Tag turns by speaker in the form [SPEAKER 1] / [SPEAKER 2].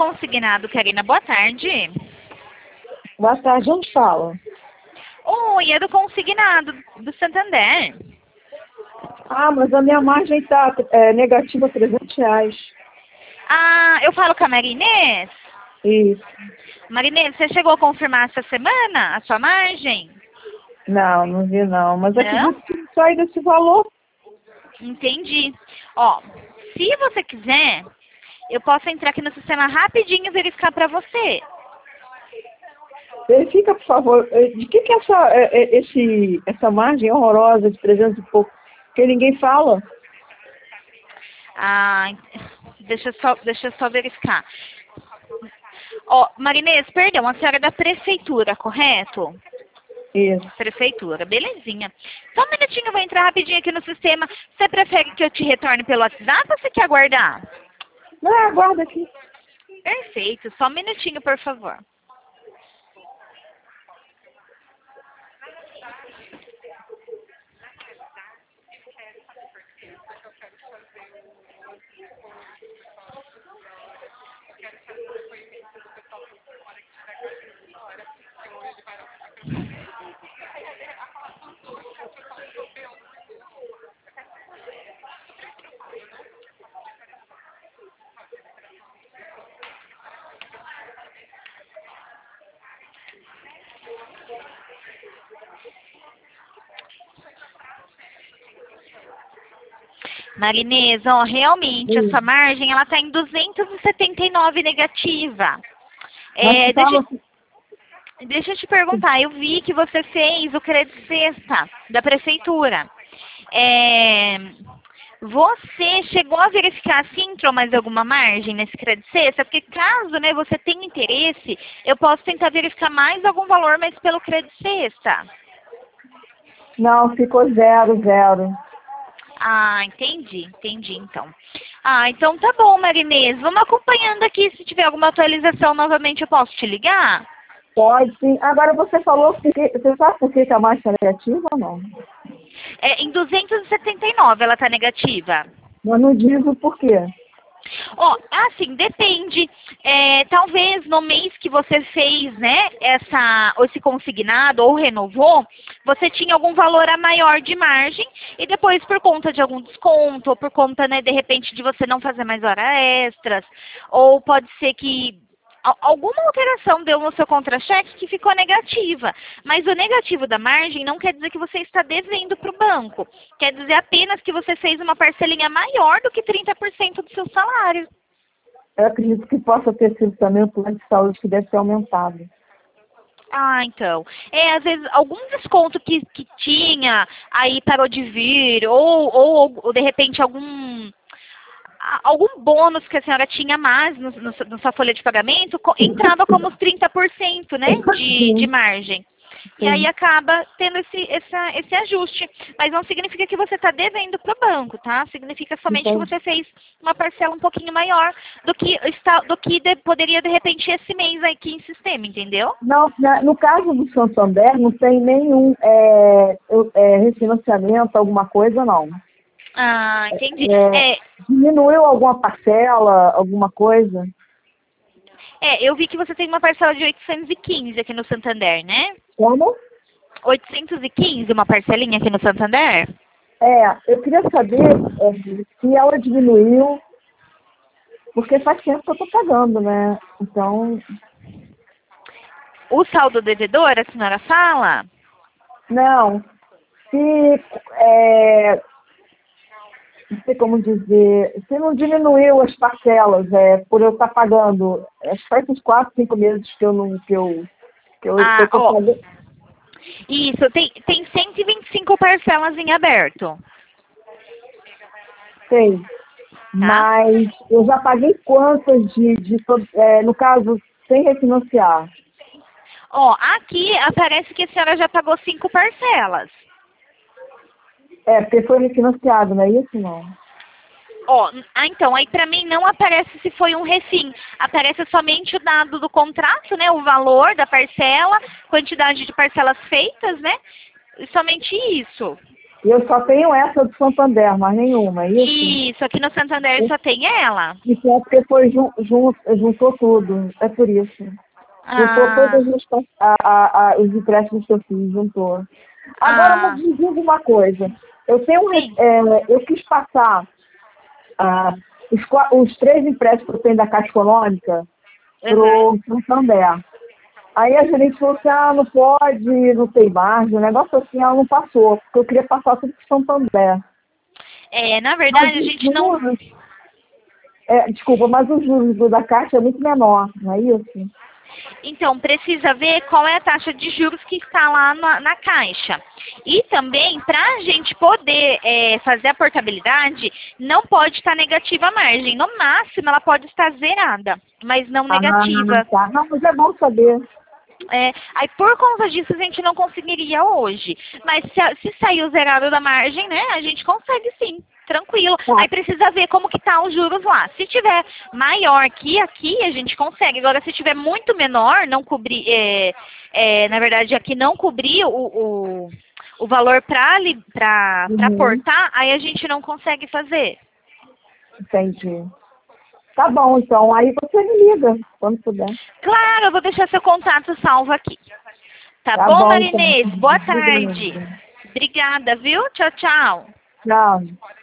[SPEAKER 1] consignado, Karina. Boa tarde.
[SPEAKER 2] Boa tarde, onde fala?
[SPEAKER 1] Oi, é do consignado do Santander.
[SPEAKER 2] Ah, mas a minha margem está negativa R$ 300.
[SPEAKER 1] Ah, eu falo com a Marinês.
[SPEAKER 2] Isso.
[SPEAKER 1] Marinês, você chegou a confirmar essa semana a sua margem?
[SPEAKER 2] Não, não vi não. Mas
[SPEAKER 1] Não?
[SPEAKER 2] acredito que sai desse valor.
[SPEAKER 1] Entendi. Ó, se você quiser, eu posso entrar aqui no sistema rapidinho e verificar para você.
[SPEAKER 2] Verifica, por favor, de que é essa margem horrorosa de 300 e pouco, que ninguém fala?
[SPEAKER 1] Ah, deixa eu só verificar. Ó, Marinês, perdão, a senhora é da prefeitura, correto?
[SPEAKER 2] Isso.
[SPEAKER 1] Prefeitura, belezinha. Só um minutinho, eu vou entrar rapidinho aqui no sistema. Você prefere que eu te retorne pelo WhatsApp ou você quer aguardar?
[SPEAKER 2] Não, aguarda aqui.
[SPEAKER 1] Perfeito, só um minutinho, por favor. Marinês, ó, realmente, essa margem, ela tá em 279 negativa.
[SPEAKER 2] Mas fala,
[SPEAKER 1] Deixa eu te perguntar, eu vi que você fez o crédito sexta da prefeitura. Você chegou a verificar se entrou mais alguma margem nesse crédito sexta? Porque caso, né, você tenha interesse, eu posso tentar verificar mais algum valor, mas pelo crédito sexta.
[SPEAKER 2] não, ficou 0.
[SPEAKER 1] Ah, entendi então. Ah, então tá bom, Marinês. Vamos acompanhando aqui. Se tiver alguma atualização novamente, eu posso te ligar?
[SPEAKER 2] Pode sim. Agora você falou, você sabe por que a margem está negativa ou não?
[SPEAKER 1] Em 279 ela tá negativa.
[SPEAKER 2] Mas não diz o porquê.
[SPEAKER 1] Ó, assim, depende. Talvez no mês que você fez, né, esse consignado ou renovou, você tinha algum valor a maior de margem e depois por conta de algum desconto ou por conta, né, de repente de você não fazer mais horas extras, ou pode ser que alguma alteração deu no seu contra-cheque que ficou negativa. Mas o negativo da margem não quer dizer que você está devendo para o banco. Quer dizer apenas que você fez uma parcelinha maior do que 30% do seu salário.
[SPEAKER 2] Eu acredito que possa ter sido também o plano de saúde que deve ter aumentado.
[SPEAKER 1] Ah, então. Às vezes, algum desconto que tinha, aí parou de vir, ou de repente algum bônus que a senhora tinha mais na sua folha de pagamento, entrava como os 30%, né, de margem. E aí acaba tendo esse ajuste. Mas não significa que você está devendo para o banco, tá? Significa somente que você fez uma parcela um pouquinho maior do que poderia, de repente, esse mês aqui em sistema, entendeu?
[SPEAKER 2] Não, no caso do Santander, não tem nenhum refinanciamento, alguma coisa, não.
[SPEAKER 1] Ah, entendi.
[SPEAKER 2] Diminuiu alguma parcela, alguma coisa?
[SPEAKER 1] Eu vi que você tem uma parcela de 815 aqui no Santander, né?
[SPEAKER 2] Como?
[SPEAKER 1] 815, uma parcelinha aqui no Santander?
[SPEAKER 2] Eu queria saber se ela diminuiu, porque faz tempo que eu estou pagando, né? Então...
[SPEAKER 1] O saldo devedor, a senhora fala?
[SPEAKER 2] Não. Não sei como dizer, se não diminuiu as parcelas, por eu estar pagando, acho que faz uns 4, 5 meses que eu estou pagando.
[SPEAKER 1] Isso, tem 125 parcelas em aberto.
[SPEAKER 2] Sei, mas eu já paguei quantas no caso, sem refinanciar?
[SPEAKER 1] Aqui aparece que a senhora já pagou 5 parcelas.
[SPEAKER 2] Porque foi refinanciado, não é isso, não?
[SPEAKER 1] Então, aí pra mim não aparece se foi um refim. Aparece somente o dado do contrato, né? O valor da parcela, quantidade de parcelas feitas, né? E somente isso.
[SPEAKER 2] E eu só tenho essa do Santander, mas nenhuma, é isso?
[SPEAKER 1] Isso, aqui no Santander só tem ela.
[SPEAKER 2] Isso é porque foi juntou tudo, é por isso. Juntou
[SPEAKER 1] Ah,
[SPEAKER 2] todos os empréstimos que eu fiz, juntou. Agora, me diga uma coisa. Eu tenho,
[SPEAKER 1] sim.
[SPEAKER 2] eu quis passar os 3 empréstimos que eu tenho da Caixa Econômica para o Santander. Aí a gerente falou assim, não pode, não tem margem, um negócio assim, ela não passou, porque eu queria passar tudo para o Santander.
[SPEAKER 1] Na verdade, a gente não...
[SPEAKER 2] Desculpa, mas o juros da Caixa é muito menor, não é isso?
[SPEAKER 1] Então, precisa ver qual é a taxa de juros que está lá na Caixa. E também, para a gente poder fazer a portabilidade, não pode estar negativa a margem. No máximo, ela pode estar zerada, mas não negativa.
[SPEAKER 2] Tá. Não, mas é bom saber.
[SPEAKER 1] Aí, por conta disso, a gente não conseguiria hoje. Mas se sair o zerado da margem, né, a gente consegue sim. Tranquilo.
[SPEAKER 2] Tá.
[SPEAKER 1] Aí precisa ver como que tá os juros lá. Se tiver maior que aqui, a gente consegue. Agora, se tiver muito menor, não cobrir, na verdade, aqui não cobrir o valor para portar, aí a gente não consegue fazer.
[SPEAKER 2] Entendi. Tá bom, então. Aí você me liga, quando puder.
[SPEAKER 1] Claro, eu vou deixar seu contato salvo aqui. Tá
[SPEAKER 2] Tá
[SPEAKER 1] bom,
[SPEAKER 2] bom,
[SPEAKER 1] Marinês?
[SPEAKER 2] então.
[SPEAKER 1] Boa tarde. Obrigada, viu? Tchau, tchau.
[SPEAKER 2] Tchau.